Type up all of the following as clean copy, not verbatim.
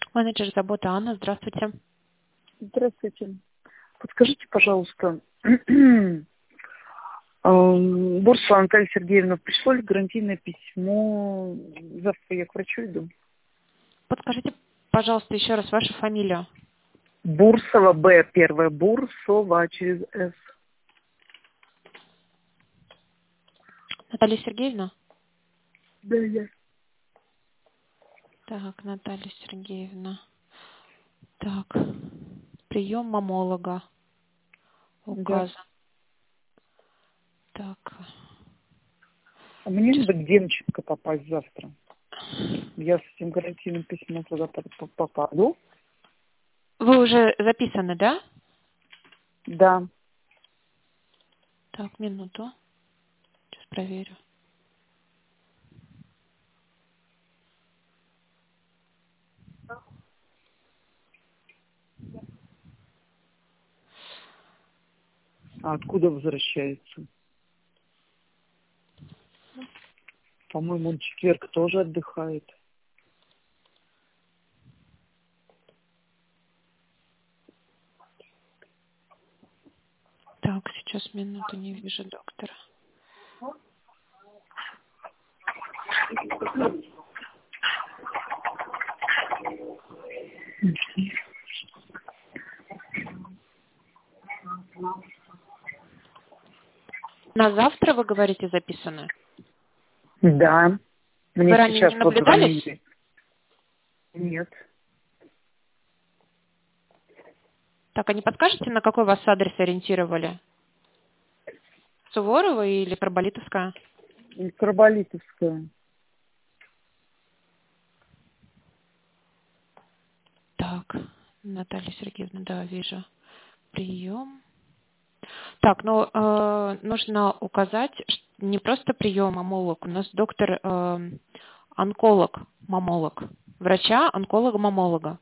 Менеджер заботы Анна, здравствуйте. Здравствуйте. Подскажите, пожалуйста, Бурсова Наталья Сергеевна, пришло ли гарантийное письмо? Завтра я к врачу иду. Подскажите, пожалуйста, еще раз вашу фамилию. Бурсова, Б, первая, Бурсова, через С. Наталья Сергеевна? Да, я. Так, Наталья Сергеевна. Так, прием мамолога Да. указан. Так, А мне сейчас. надо к Демченко попасть завтра. Я с этим гарантийным письмом туда попаду. Вы уже записаны, да? Да. Так, минуту. Сейчас проверю. А откуда возвращается? По-моему, он в четверг тоже отдыхает. Так, сейчас минуту, не вижу доктора. На завтра, вы говорите, записаны? Да. Вы Мне ранее сейчас не наблюдались? позвонили. Нет. Так, а не подскажете, на какой вас адрес ориентировали? Суворова или Карболитовская? Карболитовская. Так, Наталья Сергеевна, да, вижу. Прием. Так, ну, нужно указать, не просто прием, мамолог. У нас доктор онколог, мамолог. Врача, онколога, мамолога.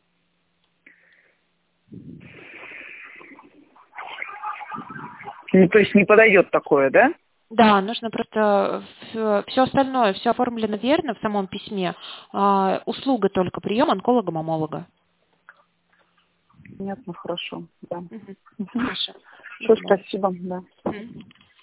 Ну, то есть не подойдет такое, да? Да, нужно просто все остальное, все оформлено верно в самом письме. Услуга только прием онколога, мамолога. Понятно, хорошо. Да. Мгм. Угу. Хорошо. До Все, свидания. спасибо, да. Мгм.